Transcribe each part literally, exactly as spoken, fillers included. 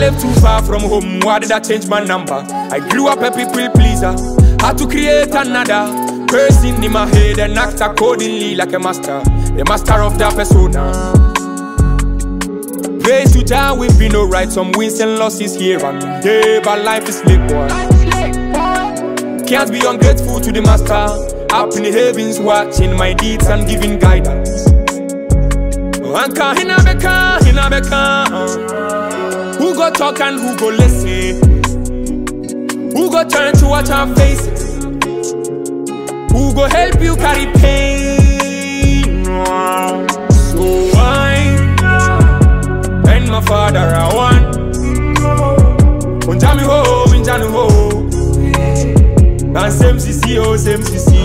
live too far from home, why did I change my number? I grew up a people pleaser, had to create another person in my head and act accordingly like a master, the master of that persona. Praise to Jah, we've been alright, some wins and losses here and there, but life is slick, boy. Can't be ungrateful to the master, up in the heavens watching my deeds and giving guidance. Anka hina beka, hina beka. Who go talk and who go listen? Who go turn to watch our faces? Who go help you carry pain? So I and my father are one. Unjami ho, minjanu ho. And same C C oh, same C C.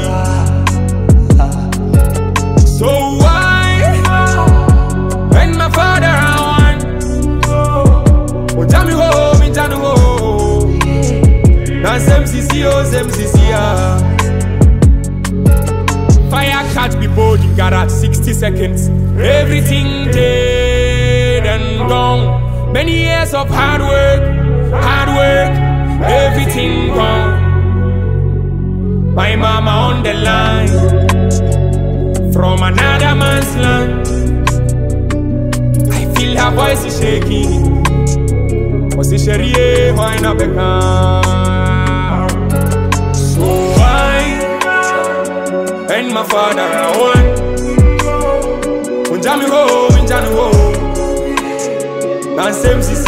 So I and my father are one. Unjami ho, minjanu ho. And same C C oh, same C C. Fire catch me board in garage, sixty seconds. Everything dead and gone. Many years of hard work, hard work, everything gone. My mama on the line, from another man's land. I feel her voice is shaking. Was it Cherie, why not become? So I and my father are one. Unjami ho, minjanu ho. And same